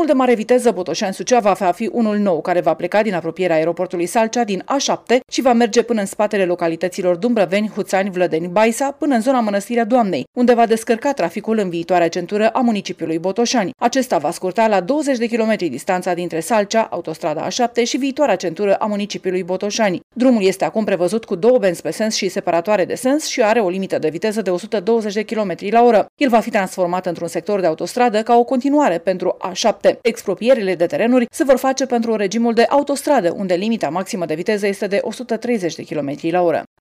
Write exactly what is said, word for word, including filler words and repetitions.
Drumul de mare viteză Botoșani-Suceava va fi unul nou, care va pleca din apropierea aeroportului Salcea din A șapte și va merge până în spatele localităților Dumbrăveni, Huțani, Vlădeni, Baisa, până în zona Mănăstirea Doamnei, unde va descărca traficul în viitoarea centură a municipiului Botoșani. Acesta va scurta la douăzeci de kilometri distanța dintre Salcea, autostrada A șapte și viitoarea centură a municipiului Botoșani. Drumul este acum prevăzut cu două benzi pe sens și separatoare de sens și are o limită de viteză de o sută douăzeci de kilometri la oră. El va fi transformat într-un sector de autostradă ca o continuare pentru A șapte. Expropierile de terenuri se vor face pentru regimul de autostradă, unde limita maximă de viteză este de o sută treizeci de kilometri la oră.